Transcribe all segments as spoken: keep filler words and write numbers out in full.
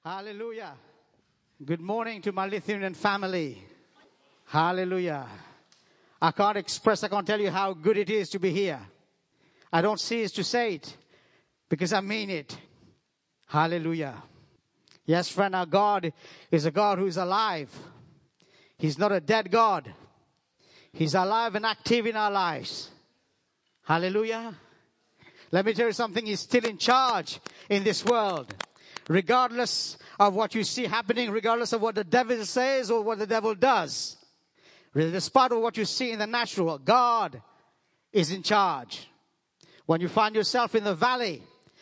Hallelujah. Good morning to my Lithuanian family. Hallelujah. I can't express, I can't tell you how good it is to be here. I don't cease to say it because I mean it. Hallelujah. Yes, friend, our God is a God who is alive. He's not a dead God. He's alive and active in our lives. Hallelujah. Let me tell you something. He's still in charge in this world. Regardless of what you see happening, regardless of what the devil says or what the devil does. Despite of what you see in the natural, God is in charge. When you find yourself in the valley,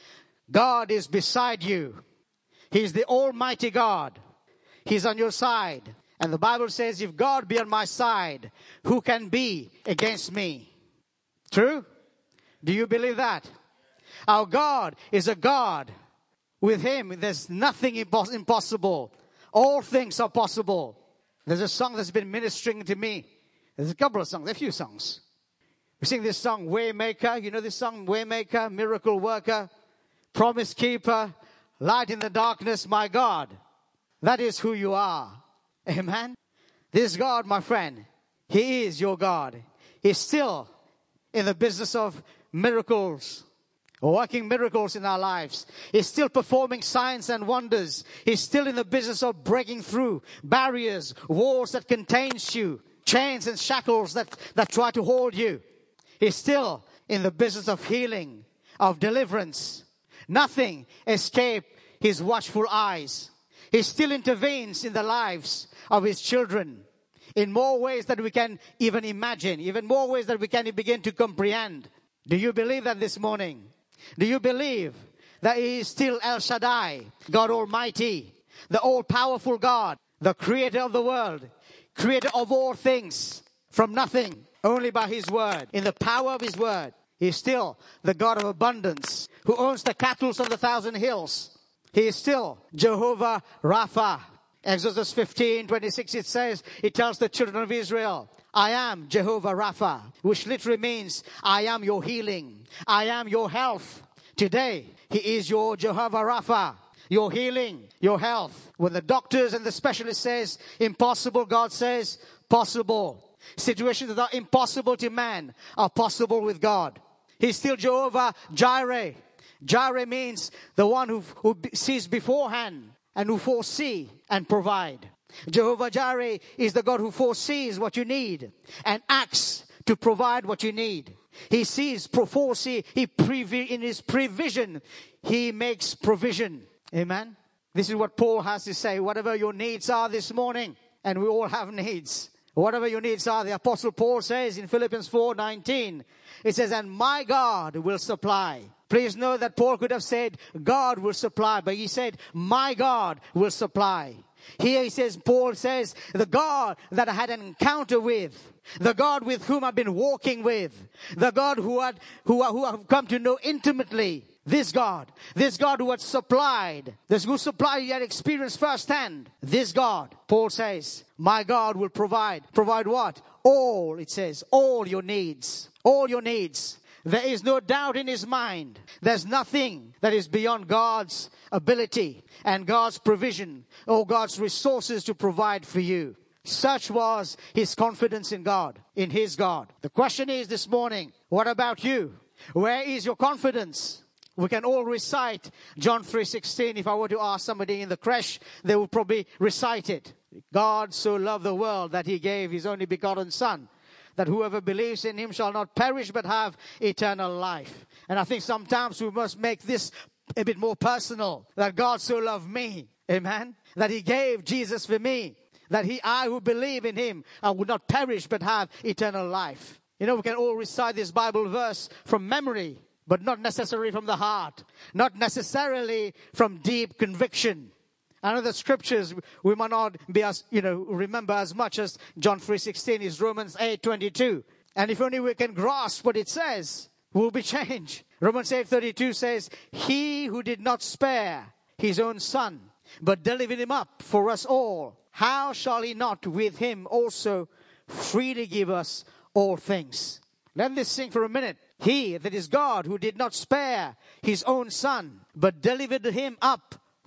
God is beside you. He's the Almighty God. He's on your side. And the Bible says, if God be on my side, who can be against me? True? Do you believe that? Our God is a God. With Him, there's nothing impos- impossible. All things are possible. There's a song that's been ministering to me. There's a couple of songs, a few songs. We sing this song, Waymaker. You know this song, Waymaker, Miracle Worker, Promise Keeper, Light in the Darkness, my God. That is who you are. Amen. This God, my friend, He is your God. He's still in the business of miracles. Working miracles in our lives. He's still performing signs and wonders. He's still in the business of breaking through barriers, walls that contains you, chains and shackles that, that try to hold you. He's still in the business of healing, of deliverance. Nothing escapes His watchful eyes. He still intervenes in the lives of His children in more ways than we can even imagine, even more ways that we can begin to comprehend. Do you believe that this morning? Do you believe that He is still El Shaddai, God Almighty, the all-powerful God, the creator of the world, creator of all things, from nothing, only by His word, in the power of His word? He is still the God of abundance, who owns the cattle on the thousand hills. He is still Jehovah Rapha. Exodus fifteen twenty-six, it says, it tells the children of Israel, I am Jehovah Rapha, which literally means, I am your healing. I am your health. Today, He is your Jehovah Rapha, your healing, your health. When the doctors and the specialists says, impossible, God says, possible. Situations that are impossible to man are possible with God. He's still Jehovah Jireh. Jireh means the one who, who sees beforehand and who foresee and provide. Jehovah Jireh is the God who foresees what you need and acts to provide what you need. He sees, foresee, he previ- in His prevision, He makes provision. Amen. This is what Paul has to say. Whatever your needs are this morning, and we all have needs. Whatever your needs are, the Apostle Paul says in Philippians four nineteen, it says, and my God will supply. Please know that Paul could have said, God will supply, but he said, my God will supply. Here he says, Paul says, the God that I had an encounter with, the God with whom I've been walking with, the God who had, who, who I've come to know intimately, this God, this God who had supplied, this who supplied, he had experienced firsthand, this God, Paul says, my God will provide. Provide what? All, it says, all your needs, all your needs. There is no doubt in his mind. There's nothing that is beyond God's ability and God's provision or God's resources to provide for you. Such was his confidence in God, in his God. The question is this morning, what about you? Where is your confidence? We can all recite John three sixteen. If I were to ask somebody in the creche, they would probably recite it. God so loved the world that he gave his only begotten Son, that whoever believes in him shall not perish but have eternal life. And I think sometimes we must make this a bit more personal. That God so loved me. Amen. That he gave Jesus for me. That he, I who believe in him, I would not perish but have eternal life. You know, we can all recite this Bible verse from memory, but not necessarily from the heart. Not necessarily from deep conviction. I know the scriptures we might not be as, you know, remember as much as John three sixteen is Romans eight twenty-two. And if only we can grasp what it says, we'll be changed. Romans eight thirty-two says, he who did not spare his own Son, but delivered him up for us all, how shall he not with him also freely give us all things? Let this sing for a minute. He, that is God, who did not spare his own Son, but delivered him up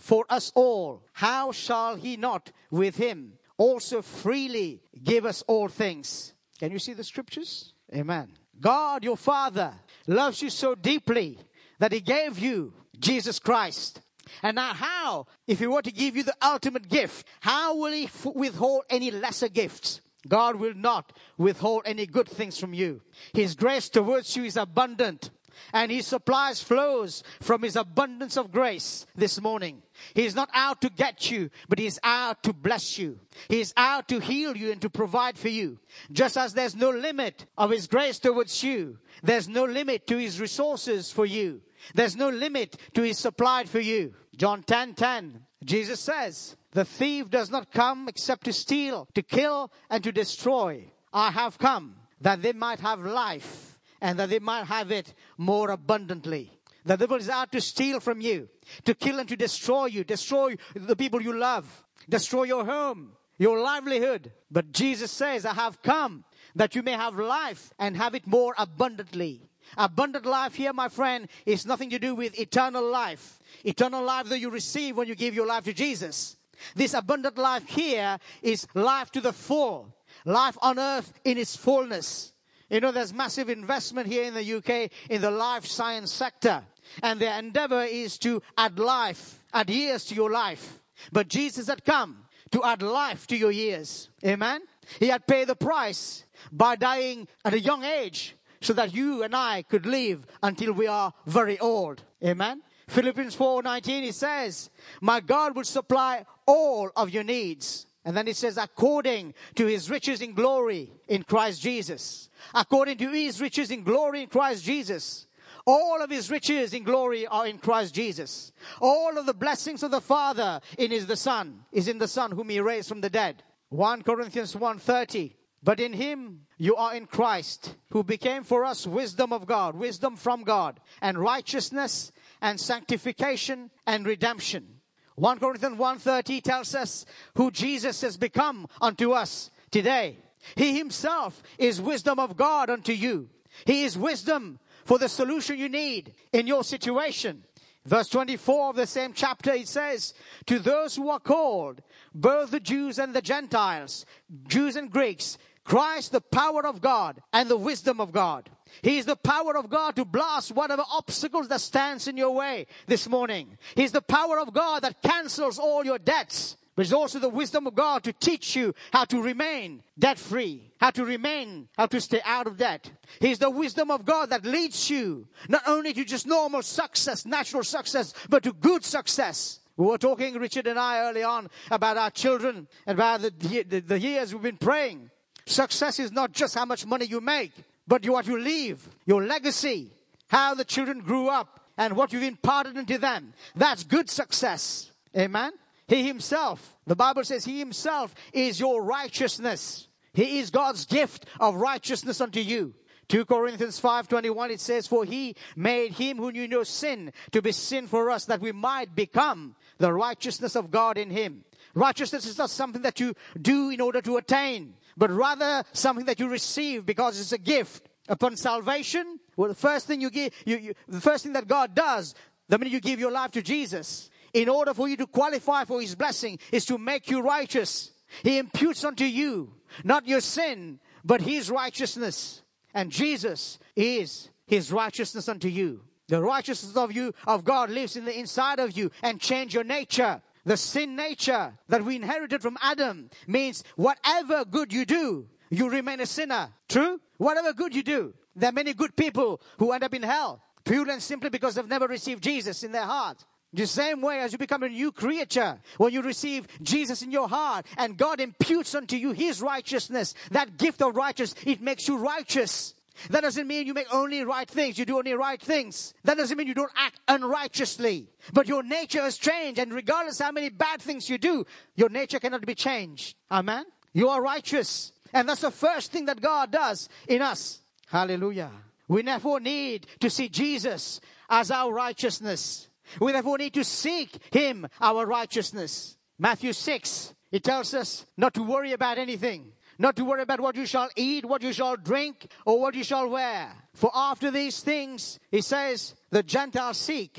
for us all, how shall he not with him also freely give us all things? Can you see the scriptures? Amen. God, your Father, loves you so deeply that he gave you Jesus Christ. And now how, if he were to give you the ultimate gift, how will he f- withhold any lesser gifts? God will not withhold any good things from you. His grace towards you is abundant, and his supplies flows from his abundance of grace this morning. He is not out to get you, but he is out to bless you. He is out to heal you and to provide for you. Just as there's no limit of his grace towards you, there's no limit to his resources for you. There's no limit to his supply for you. John ten ten, Jesus says, the thief does not come except to steal, to kill, and to destroy. I have come that they might have life, and that they might have it more abundantly. The devil is out to steal from you, to kill and to destroy you, destroy the people you love, destroy your home, your livelihood. But Jesus says, I have come that you may have life and have it more abundantly. Abundant life here, my friend, is nothing to do with eternal life. Eternal life that you receive when you give your life to Jesus. This abundant life here is life to the full. Life on earth in its fullness. You know, there's massive investment here in the U K in the life science sector. And their endeavor is to add life, add years to your life. But Jesus had come to add life to your years. Amen? He had paid the price by dying at a young age so that you and I could live until we are very old. Amen? Philippians four nineteen, it says, my God will supply all of your needs. And then it says, according to his riches in glory in Christ Jesus. According to his riches in glory in Christ Jesus. All of his riches in glory are in Christ Jesus. All of the blessings of the Father in his the Son is in the Son whom he raised from the dead. First Corinthians one thirty. But in him you are in Christ, who became for us wisdom of God, wisdom from God, and righteousness and sanctification and redemption. First Corinthians one thirty tells us who Jesus has become unto us today. He himself is wisdom of God unto you. He is wisdom for the solution you need in your situation. Verse twenty-four of the same chapter, it says, to those who are called, both the Jews and the Gentiles, Jews and Greeks, Christ, the power of God and the wisdom of God. He is the power of God to blast whatever obstacles that stands in your way this morning. He is the power of God that cancels all your debts. But it's also the wisdom of God to teach you how to remain debt-free, how to remain, how to stay out of debt. He's the wisdom of God that leads you not only to just normal success, natural success, but to good success. We were talking, Richard and I, early on about our children and about the, the, the years we've been praying. Success is not just how much money you make, but what you leave, your legacy, how the children grew up, and what you've imparted into them. That's good success. Amen? He himself, the Bible says he himself is your righteousness. He is God's gift of righteousness unto you. Second Corinthians five twenty-one, it says, for he made him who knew no sin to be sin for us, that we might become the righteousness of God in him. Righteousness is not something that you do in order to attain, but rather something that you receive because it's a gift. Upon salvation, well, the first thing you give, you, you, the first thing that God does, the minute you give your life to Jesus, in order for you to qualify for his blessing, is to make you righteous. He imputes unto you, not your sin, but his righteousness. And Jesus is his righteousness unto you. The righteousness of you, of God, lives in the inside of you and change your nature. The sin nature that we inherited from Adam means whatever good you do, you remain a sinner. True? Whatever good you do. There are many good people who end up in hell, purely and simply because they've never received Jesus in their heart. The same way as you become a new creature, when you receive Jesus in your heart and God imputes unto you his righteousness, that gift of righteousness, it makes you righteous. That doesn't mean you make only right things, you do only right things. That doesn't mean you don't act unrighteously. But your nature has changed, and regardless how many bad things you do, your nature cannot be changed. Amen? You are righteous. And that's the first thing that God does in us. Hallelujah. We therefore need to see Jesus as our righteousness. We therefore need to seek him, our righteousness. Matthew six, it tells us not to worry about anything. Not to worry about what you shall eat, what you shall drink, or what you shall wear. For after these things, he says, the Gentiles seek. For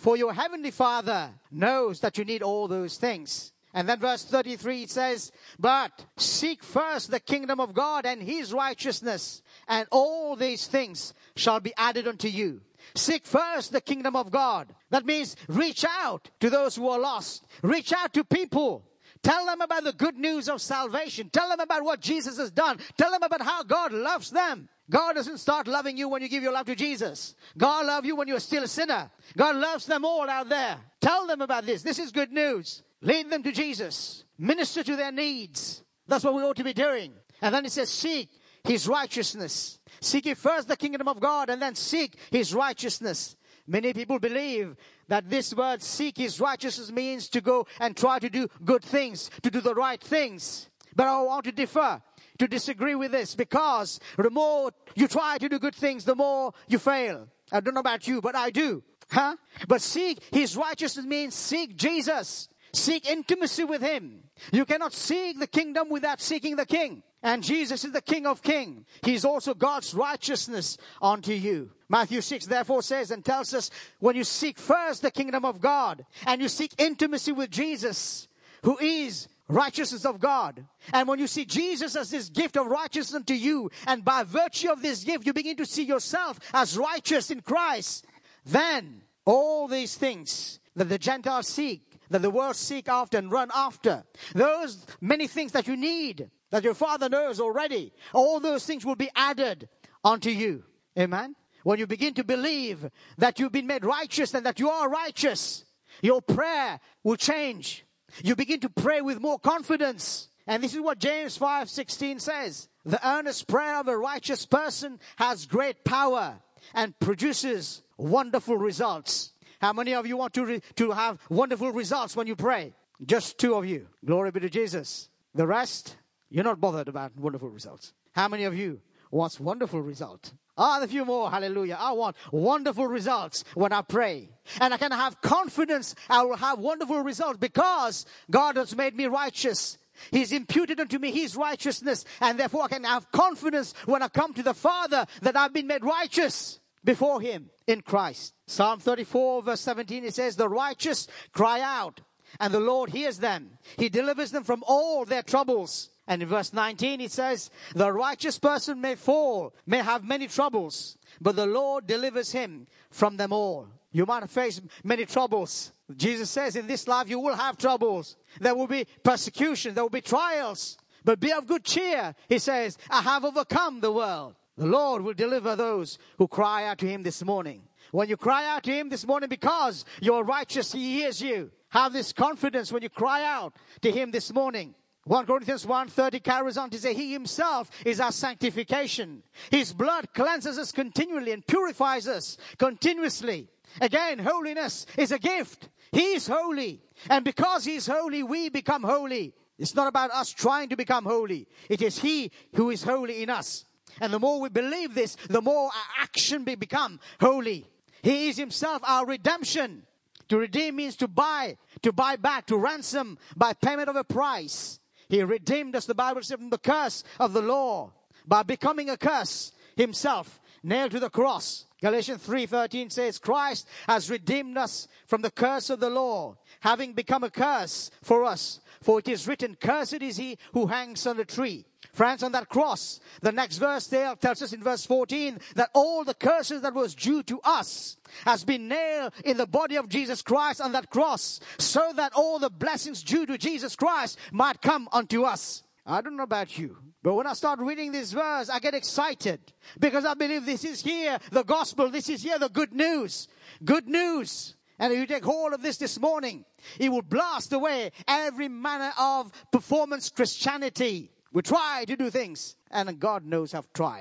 For your heavenly Father knows that you need all those things. And then verse thirty-three it says, but seek first the kingdom of God and his righteousness, and all these things shall be added unto you. Seek first the kingdom of God. That means reach out to those who are lost. Reach out to people. Tell them about the good news of salvation. Tell them about what Jesus has done. Tell them about how God loves them. God doesn't start loving you when you give your life to Jesus. God loves you when you're still a sinner. God loves them all out there. Tell them about this. This is good news. Lead them to Jesus. Minister to their needs. That's what we ought to be doing. And then it says, seek his righteousness. Seek ye first the kingdom of God, and then seek his righteousness. Many people believe that this word seek his righteousness means to go and try to do good things, to do the right things. But I want to differ, to disagree with this, because the more you try to do good things, the more you fail. I don't know about you, but I do. Huh? But seek his righteousness means seek Jesus. Seek intimacy with him. You cannot seek the kingdom without seeking the king. And Jesus is the King of kings. He is also God's righteousness unto you. Matthew six therefore says and tells us, when you seek first the kingdom of God, and you seek intimacy with Jesus, who is righteousness of God. And when you see Jesus as this gift of righteousness unto you, and by virtue of this gift, you begin to see yourself as righteous in Christ, then all these things that the Gentiles seek, that the world seek after and run after, those many things that you need, that your Father knows already, all those things will be added unto you. Amen? When you begin to believe that you've been made righteous and that you are righteous, your prayer will change. You begin to pray with more confidence. And this is what James five sixteen says. The earnest prayer of a righteous person has great power and produces wonderful results. How many of you want to, re- to have wonderful results when you pray? Just two of you. Glory be to Jesus. The rest, you're not bothered about wonderful results. How many of you want wonderful result? Ah, a few more. Hallelujah. I want wonderful results when I pray. And I can have confidence I will have wonderful results because God has made me righteous. He's imputed unto me his righteousness. And therefore I can have confidence when I come to the Father that I've been made righteous before him in Christ. Psalm thirty-four verse seventeen, it says, the righteous cry out, and the Lord hears them. He delivers them from all their troubles. And in verse nineteen, it says, the righteous person may fall, may have many troubles, but the Lord delivers him from them all. You might face many troubles. Jesus says, in this life you will have troubles. There will be persecution, there will be trials. But be of good cheer, he says, I have overcome the world. The Lord will deliver those who cry out to him this morning. When you cry out to him this morning because you're righteous, he hears you. Have this confidence when you cry out to him this morning. First Corinthians one thirty carries on to say, he himself is our sanctification. His blood cleanses us continually and purifies us continuously. Again, holiness is a gift. He is holy. And because he is holy, we become holy. It's not about us trying to become holy. It is he who is holy in us. And the more we believe this, the more our action be become holy. He is himself our redemption. To redeem means to buy, to buy back, to ransom by payment of a price. He redeemed us, the Bible says, from the curse of the law by becoming a curse himself, nailed to the cross. Galatians three thirteen says, Christ has redeemed us from the curse of the law, having become a curse for us. For it is written, cursed is he who hangs on a tree. Friends, on that cross, the next verse there tells us in verse fourteen that all the curses that was due to us has been nailed in the body of Jesus Christ on that cross, so that all the blessings due to Jesus Christ might come unto us. I don't know about you, but when I start reading this verse, I get excited because I believe this is here, the gospel, this is here, the good news. Good news. And if you take hold of this this morning, it will blast away every manner of performance Christianity. We try to do things, and God knows I've tried.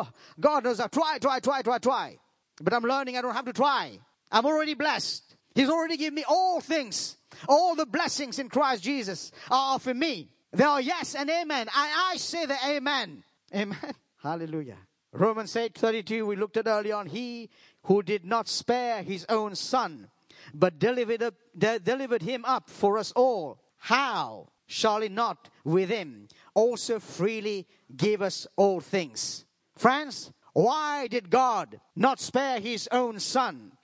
God knows I've tried, try, try, try, try. But I'm learning I don't have to try. I'm already blessed. He's already given me all things. All the blessings in Christ Jesus are for me. They are yes and amen. And I say the amen. Amen. Hallelujah. Romans eight thirty-two, we looked at earlier on. He who did not spare his own son, but delivered, up, de- delivered him up for us all. How shall he not with him also freely give us all things? Friends, why did God not spare his own son?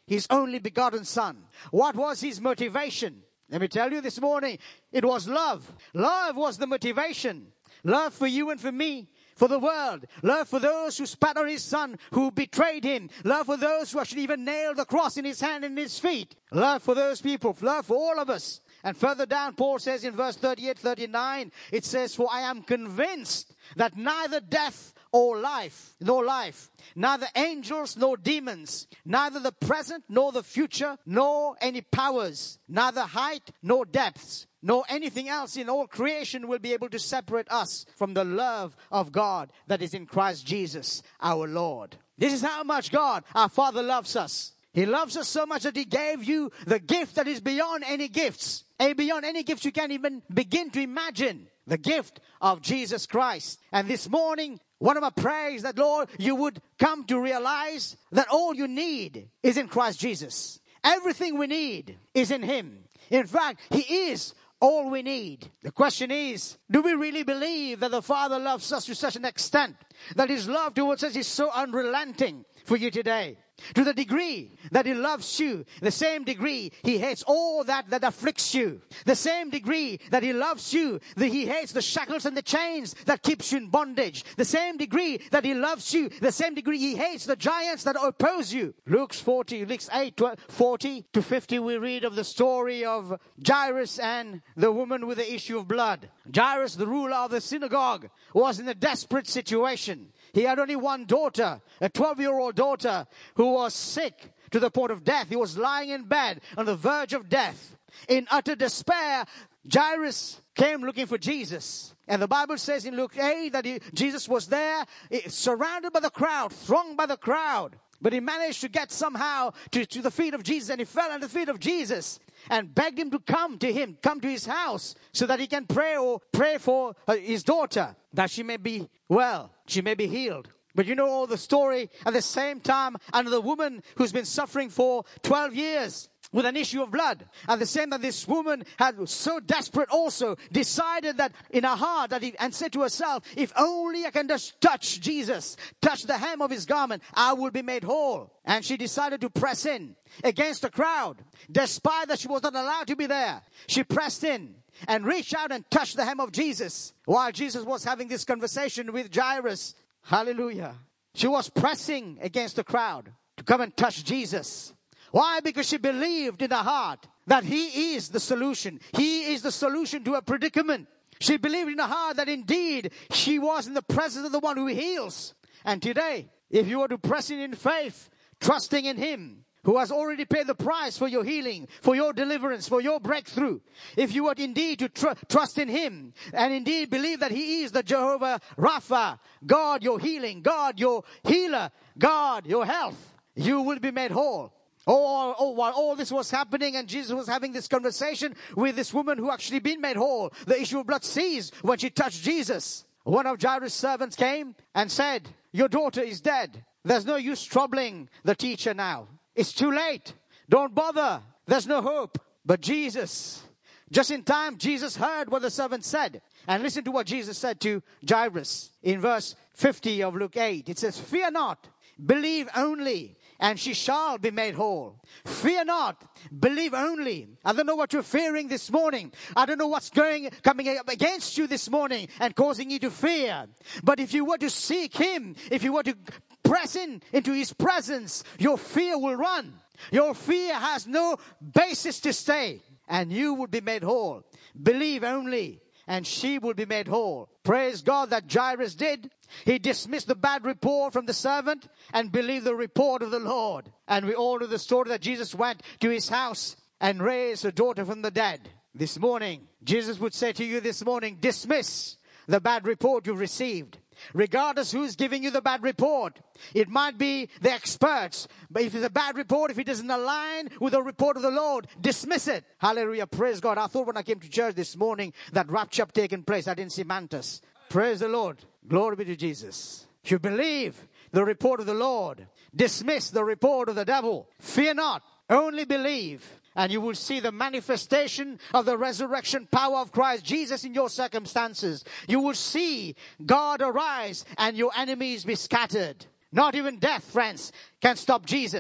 his only begotten Son. What was his motivation? Let me tell you this morning, it was love. Love was the motivation. Love for you and for me, for the world. Love for those who spat on his Son, who betrayed him. Love for those who actually even nailed the cross in his hand and his feet. Love for those people. Love for all of us. And further down, Paul says in verse thirty-eight, thirty-nine, it says, for I am convinced that neither death or life, nor life, neither angels nor demons, neither the present nor the future, nor any powers, neither height nor depths, nor anything else in all creation will be able to separate us from the love of God that is in Christ Jesus, our Lord. This is how much God, our Father, loves us. He loves us so much that he gave you the gift that is beyond any gifts, and beyond any gifts you can't even begin to imagine. The gift of Jesus Christ. And this morning, one of my prayers that, Lord, you would come to realize that all you need is in Christ Jesus. Everything we need is in him. In fact, he is all we need. The question is, do we really believe that the Father loves us to such an extent that his love towards us is so unrelenting for you today? To the degree that he loves you, the same degree he hates all that that afflicts you. The same degree that he loves you, that he hates the shackles and the chains that keeps you in bondage. The same degree that he loves you, the same degree he hates the giants that oppose you. Luke forty, Luke eight, forty to fifty, we read of the story of Jairus and the woman with the issue of blood. Jairus, the ruler of the synagogue, was in a desperate situation. He had only one daughter, a twelve-year-old daughter, who was sick to the point of death. He was lying in bed on the verge of death. In utter despair, Jairus came looking for Jesus. And the Bible says in Luke eight that he, Jesus was there, surrounded by the crowd, thronged by the crowd. But he managed to get somehow to, to the feet of Jesus, and he fell at the feet of Jesus and begged him to come to him, come to his house, so that he can pray or pray for his daughter, that she may be well, she may be healed. But you know all the story. At the same time, another woman who's been suffering for twelve years with an issue of blood. At the same time, this woman had so desperate also decided that in her heart that he, and said to herself, if only I can just touch Jesus, touch the hem of his garment, I will be made whole. And she decided to press in against the crowd. Despite that she was not allowed to be there, she pressed in and reached out and touched the hem of Jesus while Jesus was having this conversation with Jairus. Hallelujah. She was pressing against the crowd to come and touch Jesus. Why? Because she believed in her heart that he is the solution. He is the solution to her predicament. She believed in her heart that indeed she was in the presence of the one who heals. And today, if you were to press in in faith, trusting in him, who has already paid the price for your healing, for your deliverance, for your breakthrough. If you were indeed to tr- trust in him and indeed believe that he is the Jehovah Rapha, God your healing, God your healer, God your health, you will be made whole. Oh, oh, while all this was happening and Jesus was having this conversation with this woman who actually been made whole, the issue of blood ceased when she touched Jesus. One of Jairus' servants came and said, your daughter is dead. There's no use troubling the teacher now. It's too late. Don't bother. There's no hope. But Jesus, just in time, Jesus heard what the servant said. And listen to what Jesus said to Jairus in verse fifty of Luke eight. It says, fear not, believe only, and she shall be made whole. Fear not, believe only. I don't know what you're fearing this morning. I don't know what's going, coming up against you this morning and causing you to fear. But if you were to seek him, if you were to press in into his presence, your fear will run. Your fear has no basis to stay, and you will be made whole. Believe only, and she will be made whole. Praise God that Jairus did. He dismissed the bad report from the servant and believed the report of the Lord. And we all know the story that Jesus went to his house and raised a daughter from the dead. This morning, Jesus would say to you this morning, dismiss the bad report you received. Regardless who's giving you the bad report. It might be the experts. But if it's a bad report, if it doesn't align with the report of the Lord, dismiss it. Hallelujah. Praise God. I thought when I came to church this morning that rapture had taken place. I didn't see mantis. Praise the Lord. Glory be to Jesus. If you believe the report of the Lord, dismiss the report of the devil. Fear not. Only believe. And you will see the manifestation of the resurrection power of Christ Jesus in your circumstances. You will see God arise and your enemies be scattered. Not even death, friends, can stop Jesus.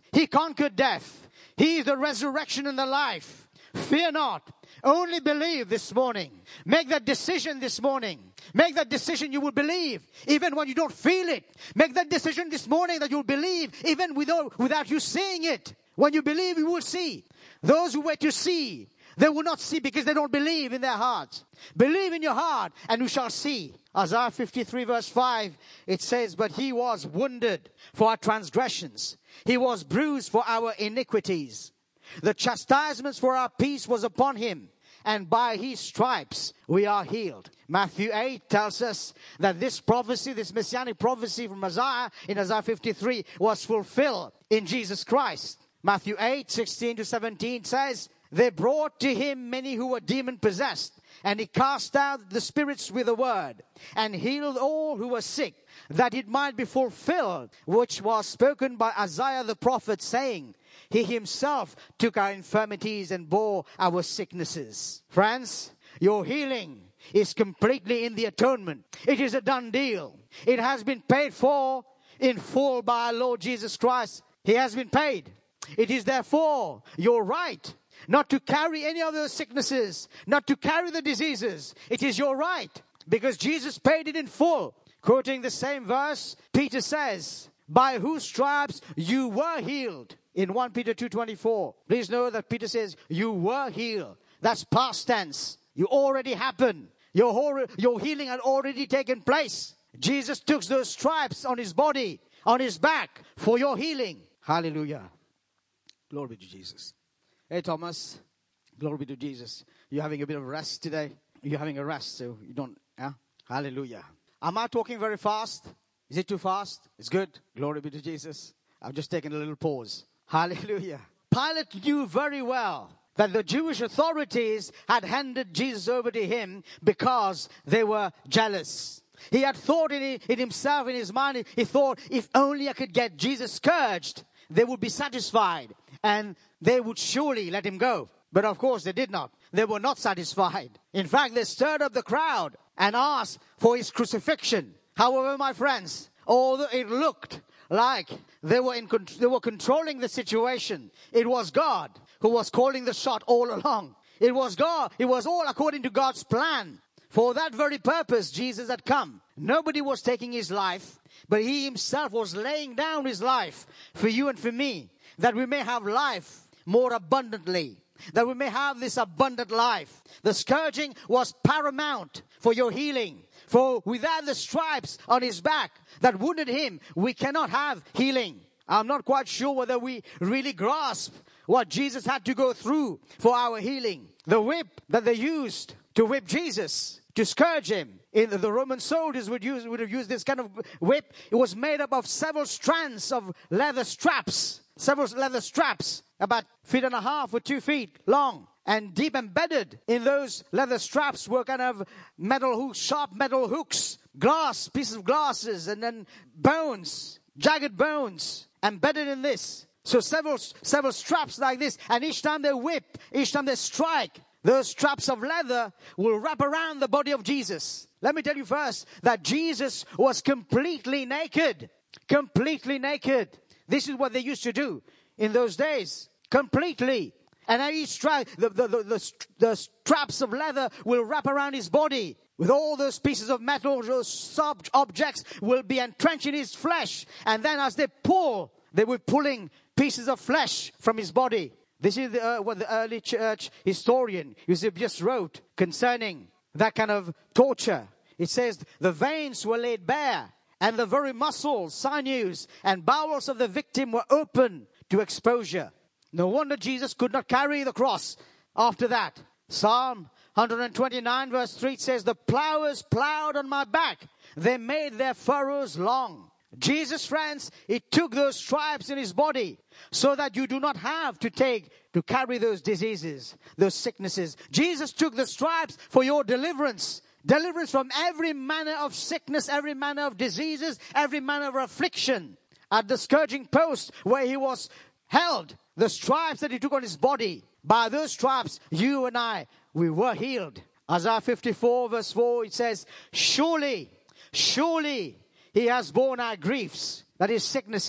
He conquered death. He is the resurrection and the life. Fear not. Only believe this morning. Make that decision this morning. Make that decision you will believe even when you don't feel it. Make that decision this morning that you'll believe even without, without you seeing it. When you believe, you will see. Those who wait to see, they will not see because they don't believe in their hearts. Believe in your heart and you shall see. Isaiah fifty-three verse five, it says, but he was wounded for our transgressions. He was bruised for our iniquities. The chastisements for our peace was upon him, and by his stripes we are healed. Matthew eight tells us that this prophecy, this messianic prophecy from Isaiah in Isaiah fifty-three was fulfilled in Jesus Christ. Matthew eight, sixteen to seventeen says, they brought to him many who were demon-possessed, and he cast out the spirits with a word, and healed all who were sick, that it might be fulfilled, which was spoken by Isaiah the prophet, saying, he himself took our infirmities and bore our sicknesses. Friends, your healing is completely in the atonement. It is a done deal. It has been paid for in full by our Lord Jesus Christ. He has been paid. It is therefore your right not to carry any of those sicknesses, not to carry the diseases. It is your right because Jesus paid it in full. Quoting the same verse, Peter says, by whose stripes you were healed. In First Peter two twenty-four, please know that Peter says, you were healed. That's past tense. You already happened. Your, whole, your healing had already taken place. Jesus took those stripes on his body, on his back, for your healing. Hallelujah. Glory be to Jesus. Hey, Thomas. Glory be to Jesus. You're having a bit of rest today. You're having a rest, so you don't, yeah? Hallelujah. Am I talking very fast? Is it too fast? It's good. Glory be to Jesus. I've just taken a little pause. Hallelujah. Pilate knew very well that the Jewish authorities had handed Jesus over to him because they were jealous. He had thought in, in himself, in his mind, he thought, if only I could get Jesus scourged, they would be satisfied and they would surely let him go. But of course they did not. They were not satisfied. In fact, they stirred up the crowd and asked for his crucifixion. However, my friends, although it looked like they were in, they were controlling the situation, it was God who was calling the shot all along. It was God. It was all according to God's plan. For that very purpose, Jesus had come. Nobody was taking his life, but he himself was laying down his life for you and for me, that we may have life more abundantly, that we may have this abundant life. The scourging was paramount for your healing. For without the stripes on his back that wounded him, we cannot have healing. I'm not quite sure whether we really grasp what Jesus had to go through for our healing. The whip that they used to whip Jesus, to scourge him. In the Roman soldiers would use would have used this kind of whip. It was made up of several strands of leather straps. Several leather straps, about feet and a half or two feet long. And deep embedded in those leather straps were kind of metal hooks, sharp metal hooks, glass, pieces of glasses, and then bones, jagged bones embedded in this. So several, several straps like this. And each time they whip, each time they strike, those straps of leather will wrap around the body of Jesus. Let me tell you first that Jesus was completely naked. Completely naked. This is what they used to do in those days. Completely. And each strap, the, the, the, the, the straps of leather will wrap around his body. With all those pieces of metal, those soft objects will be entrenched in his flesh. And then as they pull, they were pulling pieces of flesh from his body. This is the, uh, what the early church historian Eusebius just wrote concerning that kind of torture. It says, the veins were laid bare, and the very muscles, sinews, and bowels of the victim were open to exposure. No wonder Jesus could not carry the cross after that. Psalm one twenty-nine verse three says, the plowers plowed on my back. They made their furrows long. Jesus, friends, he took those stripes in his body so that you do not have to take, to carry those diseases, those sicknesses. Jesus took the stripes for your deliverance. Deliverance from every manner of sickness, every manner of diseases, every manner of affliction. At the scourging post where he was held, the stripes that he took on his body, by those stripes, you and I, we were healed. Isaiah fifty-four verse four, it says, surely, surely he has borne our griefs, that is sicknesses,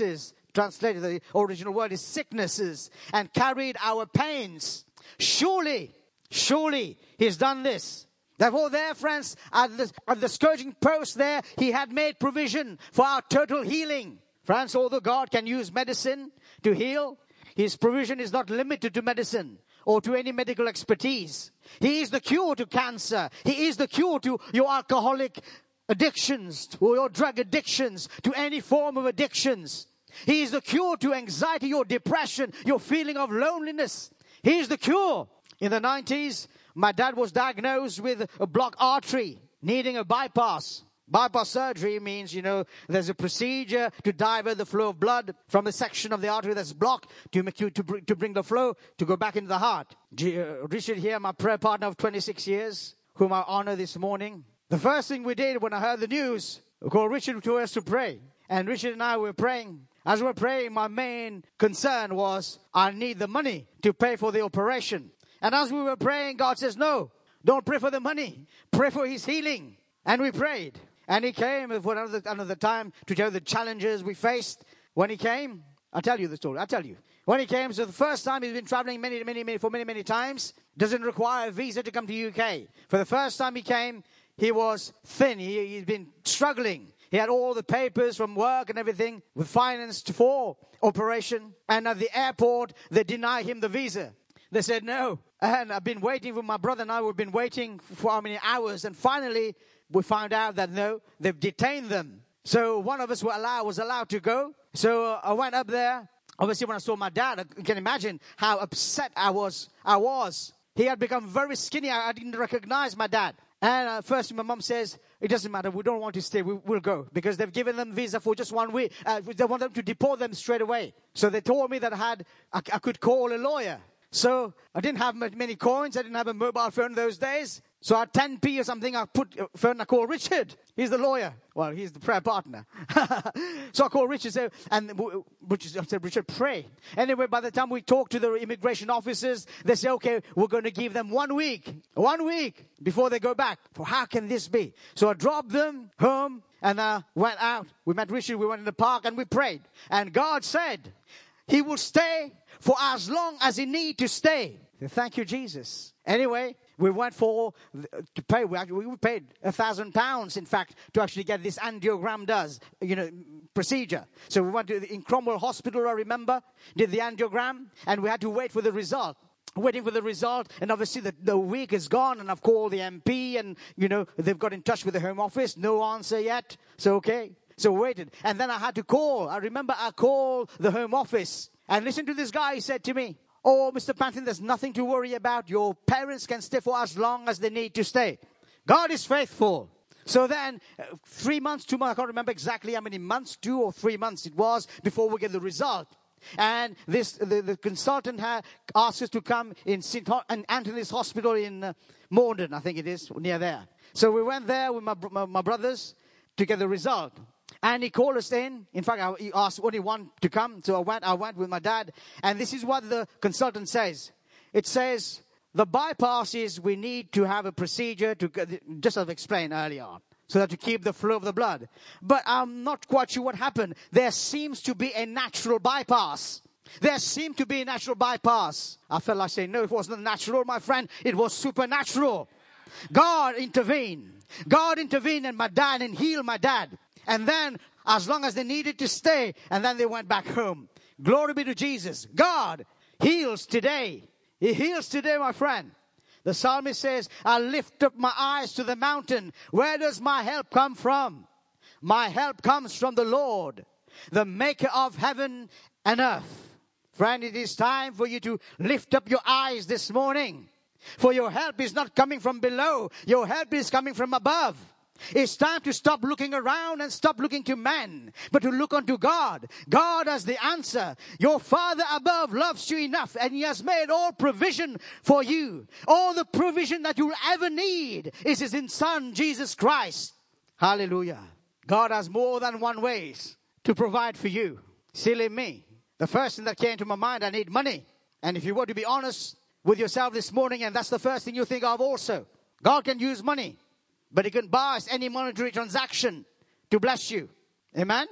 translated, the original word is sicknesses, and carried our pains. Surely, surely He's done this. Therefore, there, friends, at the, at the scourging post there, He had made provision for our total healing. Friends, although God can use medicine to heal, His provision is not limited to medicine or to any medical expertise. He is the cure to cancer. He is the cure to your alcoholic addictions or your drug addictions, to any form of addictions. He is the cure to anxiety, your depression, your feeling of loneliness. He is the cure. In the nineties, my dad was diagnosed with a blocked artery, needing a bypass. Bypass surgery means, you know, there's a procedure to divert the flow of blood from the section of the artery that's blocked to make you to, br- to bring the flow to go back into the heart. G- uh, Richard here, my prayer partner of twenty-six years, whom I honor this morning. The first thing we did when I heard the news, we called Richard to us to pray. And Richard and I were praying. As we were praying, my main concern was, I need the money to pay for the operation. And as we were praying, God says, no, don't pray for the money. Pray for His healing. And we prayed. And He came for another, another time to tell the challenges we faced. When He came, I'll tell you the story. I'll tell you. When He came, so the first time, He's been traveling many, many, many, for many, many times. Doesn't require a visa to come to U K. For the first time He came, He was thin. He, he'd been struggling. He had all the papers from work and everything with finance for operation. And at the airport, they denied him the visa. They said no. And I've been waiting for my brother and I. We've been waiting for how many hours? And finally, we found out that no, they've detained them. So one of us were allowed, was allowed to go. So uh, I went up there. Obviously, when I saw my dad, I can imagine how upset I was. I was. He had become very skinny. I, I didn't recognize my dad. And uh, first, my mom says, it doesn't matter. We don't want to stay. We, we'll go. Because they've given them visa for just one week. Uh, they want them to deport them straight away. So they told me that I had, I, I could call a lawyer. So I didn't have many coins. I didn't have a mobile phone those days. So at ten p or something, I put a phone. I call Richard. He's the lawyer. Well, he's the prayer partner. So I called Richard. So, and Richard, I said, Richard, pray. Anyway, by the time we talked to the immigration officers, they say, okay, we're going to give them one week. One week before they go back. For how can this be? So I dropped them home and uh, went out. We met Richard. We went in the park and we prayed. And God said, He will stay for as long as He need to stay. Thank you, Jesus. Anyway, we went for, to pay, we, actually, we paid a thousand pounds, in fact, to actually get this angiogram does, you know, procedure. So we went to the, in Cromwell Hospital, I remember, did the angiogram, and we had to wait for the result. Waiting for the result, and obviously the, the week is gone, and I've called the M P, and, you know, they've got in touch with the Home Office, no answer yet, so okay. So we waited, and then I had to call. I remember I called the Home Office, and listen to this guy, he said to me, oh, Mister Panton, there's nothing to worry about. Your parents can stay for as long as they need to stay. God is faithful. So then, uh, three months, two months, I can't remember exactly how many months, two or three months it was, before we get the result. And this, the, the consultant had asked us to come in Saint Ho- Anthony's Hospital in uh, Morden, I think it is, near there. So we went there with my, my, my brothers to get the result. And he called us in. In fact, I, he asked only one to come. So I went, I went with my dad. And this is what the consultant says. It says, the bypass is we need to have a procedure to, just as I've explained earlier on, so that to keep the flow of the blood. But I'm not quite sure what happened. There seems to be a natural bypass. There seemed to be a natural bypass. I felt like saying, no, it wasn't natural, my friend. It was supernatural. God intervened. God intervened in my dad and healed my dad. And then, as long as they needed to stay, and then they went back home. Glory be to Jesus. God heals today. He heals today, my friend. The psalmist says, I lift up my eyes to the mountain. Where does my help come from? My help comes from the Lord, the maker of heaven and earth. Friend, it is time for you to lift up your eyes this morning. For your help is not coming from below. Your help is coming from above. It's time to stop looking around and stop looking to men, but to look unto God. God has the answer. Your Father above loves you enough, and He has made all provision for you. All the provision that you'll ever need is His Son, Jesus Christ. Hallelujah. God has more than one ways to provide for you. Silly me. The first thing that came to my mind, I need money. And if you were to be honest with yourself this morning, and that's the first thing you think of also, God can use money. But He can bypass any monetary transaction to bless you. Amen?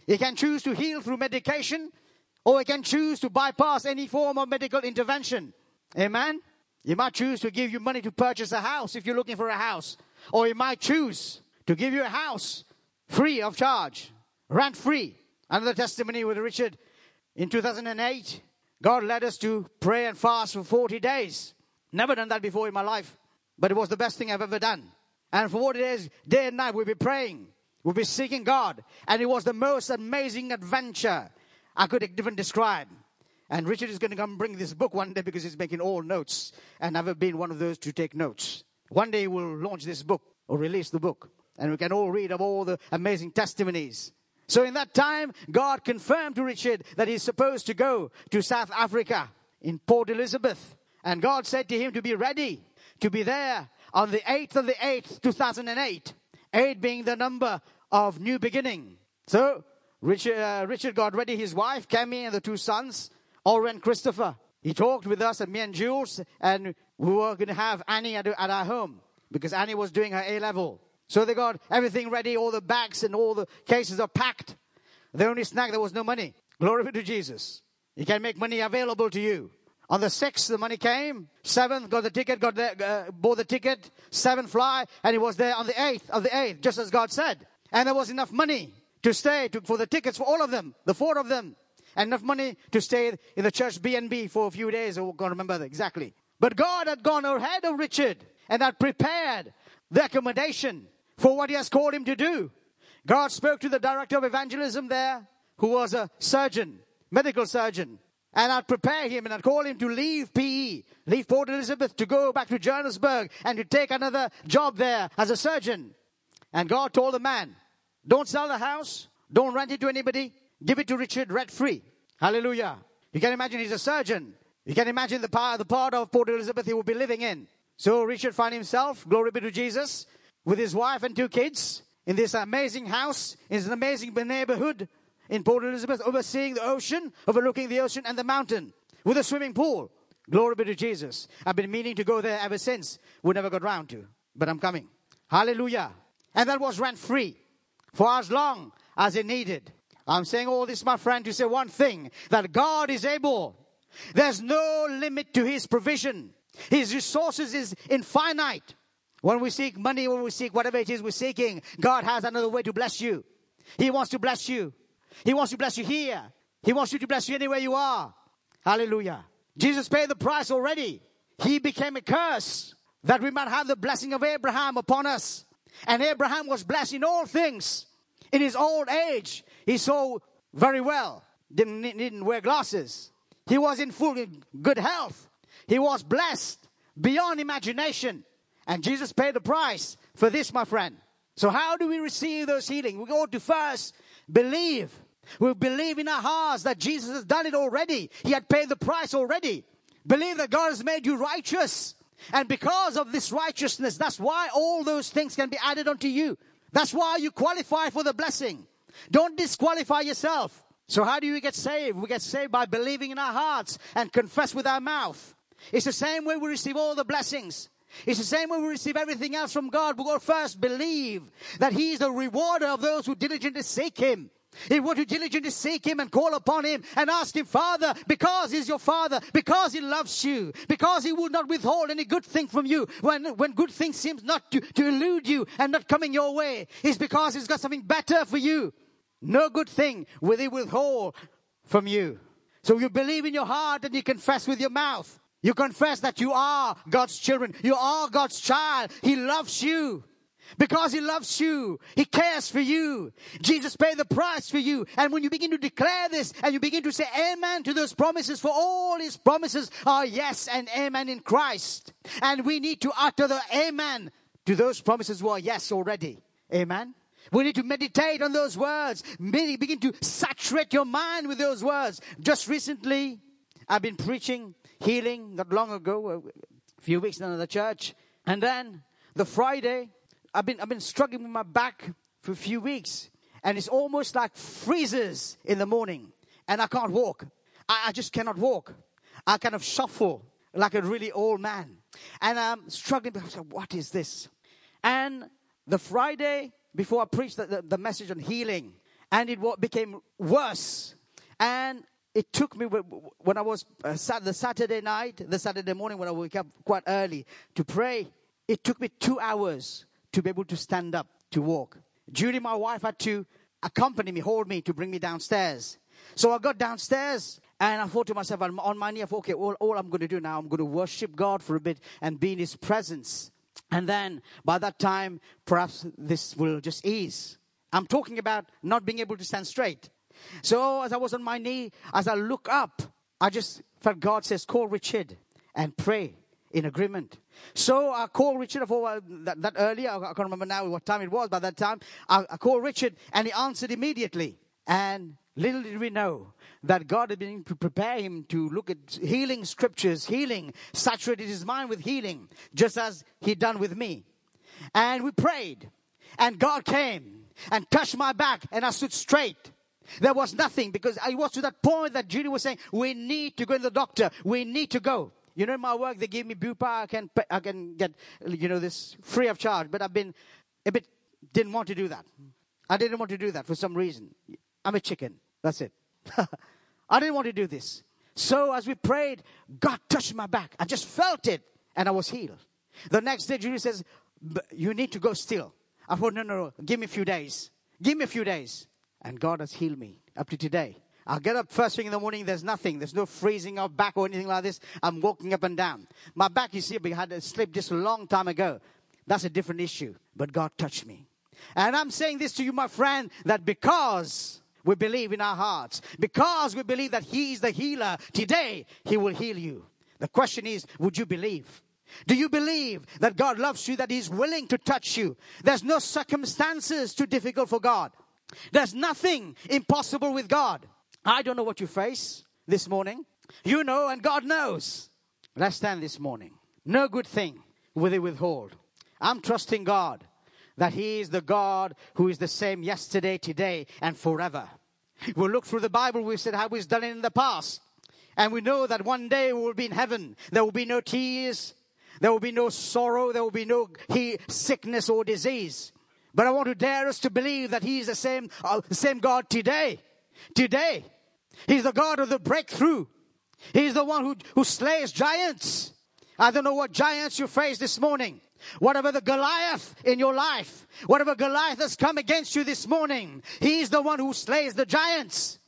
He can choose to heal through medication, or he can choose to bypass any form of medical intervention. Amen? He might choose to give you money to purchase a house if you're looking for a house. Or he might choose to give you a house free of charge, rent-free. Another testimony with Richard. In two thousand eight, God led us to pray and fast for forty days. Never done that before in my life. But it was the best thing I've ever done. And for forty days, day and night, we'll be praying. We'll be seeking God. And it was the most amazing adventure I could even describe. And Richard is going to come bring this book one day because he's making all notes. And I've never been one of those to take notes. One day we'll launch this book or release the book. And we can all read of all the amazing testimonies. So in that time, God confirmed to Richard that he's supposed to go to South Africa in Port Elizabeth. And God said to him to be ready to be there on the eighth of the eighth, two thousand eight. eight being the number of new beginning. So Richard, uh, Richard got ready. His wife, Cammy, and the two sons, Oliver and Christopher. He talked with us and me and Jules, and we were going to have Annie at, at our home because Annie was doing her A-level. So they got everything ready. All the bags and all the cases are packed. The only snack, there was no money. Glory be to Jesus. He can make money available to you. On the sixth, the money came. Seventh, got the ticket, got the, uh, bought the ticket. Seventh, fly. And he was there on the eighth of the eighth, just as God said. And there was enough money to stay to, for the tickets for all of them, the four of them. And enough money to stay in the church B and B for a few days. I can't remember exactly. But God had gone ahead of Richard and had prepared the accommodation for what he has called him to do. God spoke to the director of evangelism there, who was a surgeon, medical surgeon. And I'd prepare him and I'd call him to leave P E, leave Port Elizabeth to go back to Johannesburg and to take another job there as a surgeon. And God told the man, don't sell the house, don't rent it to anybody, give it to Richard rent-free. Hallelujah. You can imagine he's a surgeon. You can imagine the part, the part of Port Elizabeth he will be living in. So Richard found himself, glory be to Jesus, with his wife and two kids in this amazing house, in this amazing neighborhood in Port Elizabeth, overseeing the ocean, overlooking the ocean and the mountain, with a swimming pool. Glory be to Jesus. I've been meaning to go there ever since. We never got round to, but I'm coming. Hallelujah. And that was rent-free for as long as it needed. I'm saying all this, my friend, to say one thing, that God is able. There's no limit to His provision. His resources is infinite. When we seek money, when we seek whatever it is we're seeking, God has another way to bless you. He wants to bless you. He wants to bless you here. He wants you to bless you anywhere you are. Hallelujah. Jesus paid the price already. He became a curse that we might have the blessing of Abraham upon us. And Abraham was blessed in all things. In his old age, he saw very well. Didn't, didn't wear glasses. He was in full good health. He was blessed beyond imagination. And Jesus paid the price for this, my friend. So how do we receive those healings? We go to first believe. We believe in our hearts that Jesus has done it already. He had paid the price already. Believe that God has made you righteous. And because of this righteousness, that's why all those things can be added unto you. That's why you qualify for the blessing. Don't disqualify yourself. So how do you get saved? We get saved by believing in our hearts and confess with our mouth. It's the same way we receive all the blessings. It's the same way we receive everything else from God. We go first believe that He is the rewarder of those who diligently seek Him. If we were to diligently seek Him and call upon Him and ask Him, Father, because He's your Father, because He loves you, because He will not withhold any good thing from you, when, when good things seems not to, to elude you and not coming your way, it's because He's got something better for you. No good thing will He withhold from you. So you believe in your heart and you confess with your mouth. You confess that you are God's children. You are God's child. He loves you. Because He loves you. He cares for you. Jesus paid the price for you. And when you begin to declare this and you begin to say amen to those promises, for all His promises are yes and amen in Christ. And we need to utter the amen to those promises who are yes already. Amen. We need to meditate on those words. Begin to saturate your mind with those words. Just recently, I've been preaching healing not long ago, a few weeks in another church. And then the Friday, I've been I've been struggling with my back for a few weeks. And it's almost like freezes in the morning. And I can't walk. I, I just cannot walk. I kind of shuffle like a really old man. And I'm struggling. I said, what is this? And the Friday before I preached the, the, the message on healing, And it became worse. And it took me, when I was, uh, the Saturday night, the Saturday morning when I woke up quite early to pray, it took me two hours to be able to stand up, to walk. Judy, my wife, had to accompany me, hold me, to bring me downstairs. So I got downstairs and I thought to myself, I'm on my knee, I thought, okay, all, all I'm going to do now, I'm going to worship God for a bit and be in His presence. And then by that time, perhaps this will just ease. I'm talking about not being able to stand straight. So as I was on my knee, as I look up, I just felt God says, call Richard and pray in agreement. So I called Richard for that, that earlier. I can't remember now what time it was. By that time, I, I called Richard and he answered immediately. And little did we know that God had been to prepare him to look at healing scriptures, healing, saturated his mind with healing, just as He'd done with me. And we prayed. And God came and touched my back and I stood straight. There was nothing, because I was to that point that Judy was saying, we need to go to the doctor. We need to go. You know, in my work, they give me Bupa. I can, I can get, you know, this free of charge. But I've been a bit, didn't want to do that. I didn't want to do that for some reason. I'm a chicken. That's it. I didn't want to do this. So as we prayed, God touched my back. I just felt it and I was healed. The next day, Judy says, you need to go still. I thought, no, no, no. Give me a few days. Give me a few days. And God has healed me up to today. I'll get up first thing in the morning. There's nothing. There's no freezing of back or anything like this. I'm walking up and down. My back, you see, I had a slip just a long time ago. That's a different issue. But God touched me. And I'm saying this to you, my friend, that because we believe in our hearts, because we believe that He is the healer, today He will heal you. The question is, would you believe? Do you believe that God loves you, that He's willing to touch you? There's no circumstances too difficult for God. There's nothing impossible with God. I don't know what you face this morning. You know, and God knows. Let's stand this morning. No good thing will He withhold. I'm trusting God that He is the God who is the same yesterday, today, and forever. We'll look through the Bible. We've said how He's done it in the past. And we know that one day we will be in heaven. There will be no tears. There will be no sorrow. There will be no he, sickness or disease. But I want to dare us to believe that He is the same, uh, the same God today. Today. He's the God of the breakthrough. He's the one who, who slays giants. I don't know what giants you face this morning. Whatever the Goliath in your life, whatever Goliath has come against you this morning, He's the one who slays the giants.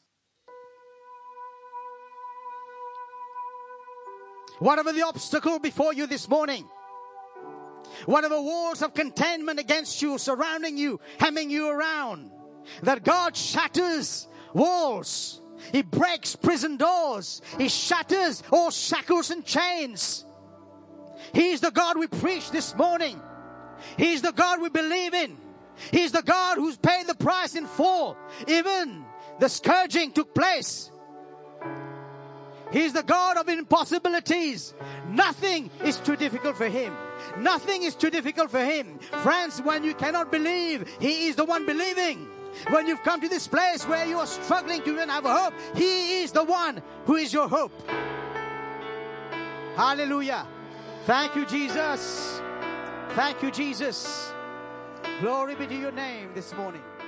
Whatever the obstacle before you this morning, whatever walls of containment against you, surrounding you, hemming you around, that God shatters walls. He breaks prison doors. He shatters all shackles and chains. He's the God we preach this morning. He's the God we believe in. He's the God who's paid the price in full. Even the scourging took place. He's the God of impossibilities. Nothing is too difficult for Him. Nothing is too difficult for Him. Friends, when you cannot believe, He is the one believing. When you've come to this place where you are struggling to even have a hope, He is the one who is your hope. Hallelujah. Thank you, Jesus. Thank you, Jesus. Glory be to your name this morning.